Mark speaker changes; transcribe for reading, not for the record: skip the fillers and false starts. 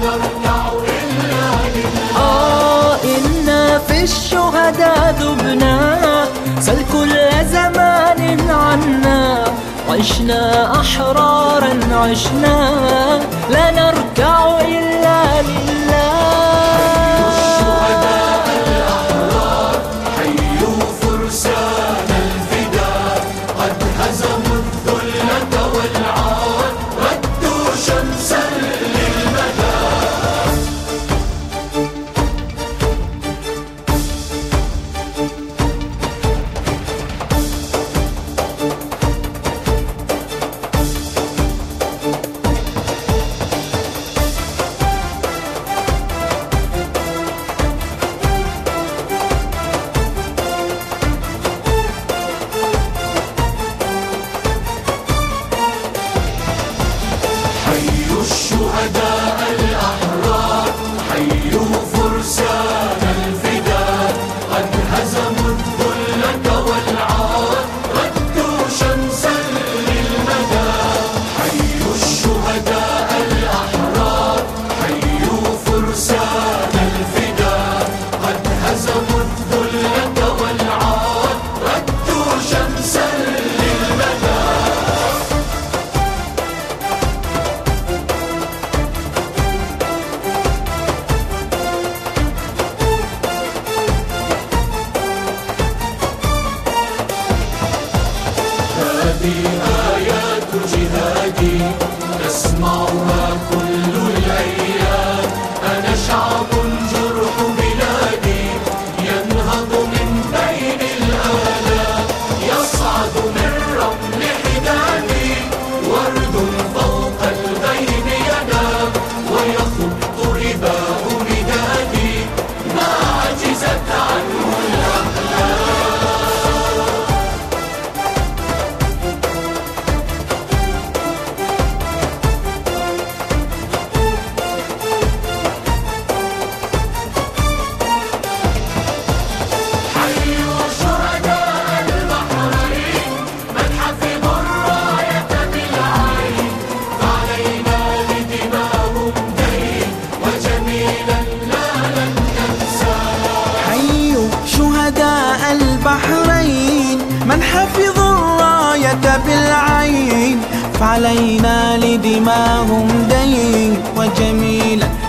Speaker 1: نركع إلا لله.
Speaker 2: إنا في الشهداء ذبنا، سل كل زمان عنا، عشنا أحرارا عشنا، لا نركع إلا لله.
Speaker 1: الشهداء الأحرار حيوا فرسان الفداء، قد هزموا الذلة والعار، ردوا شمسا للمدى. الشهداء الأحرار حيوا فرسان الفداء، قد هزموا الذلة والعار، ردوا شمسا للمدى. حيوا الشهداء الأحرار حيوا فرسان الفداء، قد هزموا الذلة والعار، ردوا شمسا للمدى. هذه آيات جهادي تسمعها كل الأيام، أنا شعب جرح بلادي ينهض من بين الآلام، يصعد من رمل حدادي ورد فوق الغيب ينام، ويخط رباء ردادي ما عجزت عنه الأقلام.
Speaker 2: البحرين من حفظ الراية بالعين، فعلينا لدماهم دين وجميلا